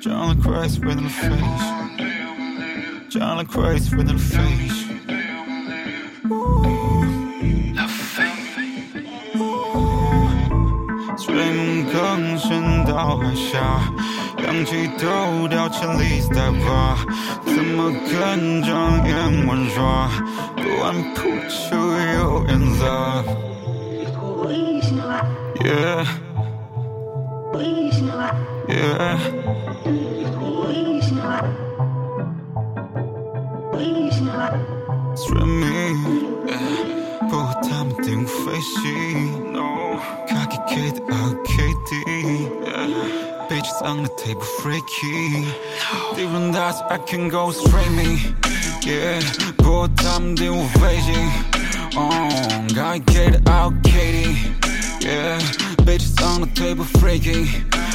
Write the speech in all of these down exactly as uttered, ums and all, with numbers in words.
John like Christ right in the face. John like Christ right in the face. La face. 水门更深到海下，氧气都掉千里在花，怎么跟张眼玩耍？不按谱就有颜色。Yeah. Yeah. Strip me. Yeah. 不过他们定无飞行。No. 卡给 K 的 R K D. Yeah. Bitches on the table freaky. No. Different dots I can go straight me. Yeah. 不过他们定无飞行。Oh. 卡给 K 的 R K D. Yeah. Bitches on the table freaky.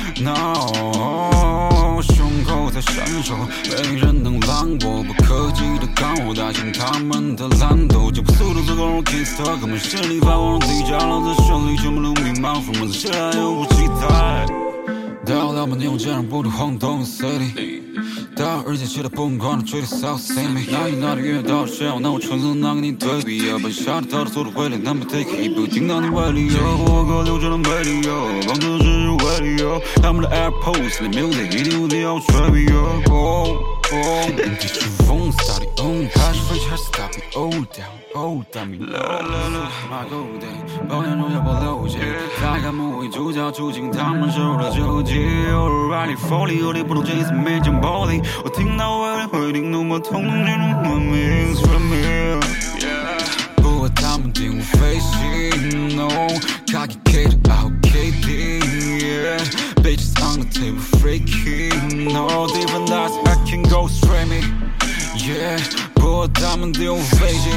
No. 胸口在闪烁，没人能拦我，不科技的干我打醒他们的懒惰，脚步速度足够让 Kingstar 根本心里发光，让自己加了这旋律全部都迷茫，from 这些来又不期待。到了年，我竟然不能晃动 City。到日间写的疯狂的追的 South See Me。哪里哪里远到了炫耀，那我纯粹拿给你对比啊！奔下的到的速度会连他们 take 一步，听到你胃里有我哥流着的魅力哟，帮助是为理由，他们的 AirPods 里 music 一定无敌要吹逼哟。人地出风 ，study on， 开始飞起还是 stop me old down，old down me low。My gold day， 保养中要保留些，再看幕为主角出镜，他们深入了究竟。Alright， Foley 有点不懂这一次没讲暴力，我听到我的回应，多么痛苦这种莫名 ，strip me。不过他们定无飞行 ，No， 卡给 K 的 R K D。Yeah，bitches on the table freaking No different dots I can go straight me Yeah 不过他们定无飞行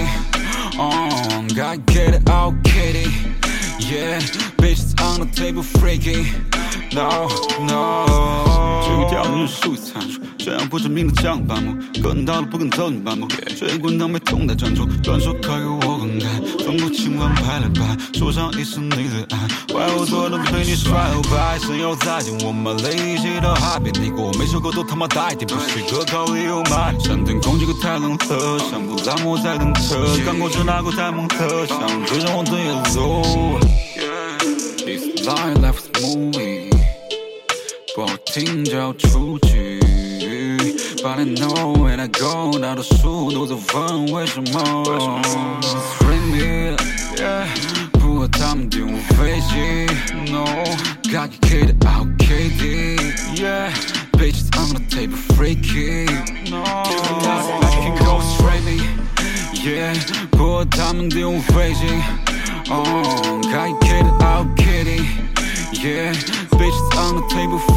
On got get it out kitty Yeah bitches on the table freaking No no 这个条件是数字参数这样不知名的降半目可能到了不肯走进半步水滚烫被痛在专注乱说开给我更改中国情况拍来拍说上一声你最爱怪我做的对你甩后摆声又再见我们累一起到海边你过每首歌都他妈带点不是可靠理由买山顶空气可太冷了上不来我在等车刚过这那过太猛了想追上我的夜走 This life life is movie 不好听就要出去 But I know when I go 那的速度走分为什么 Stream me yeah 不过他们定无飞行 No got your kid out K D Yeah Bitches on the table freaky No I can go straight me Yeah 不过他们定无飞行 Oh got your kid out K D Yeah Bitches on the table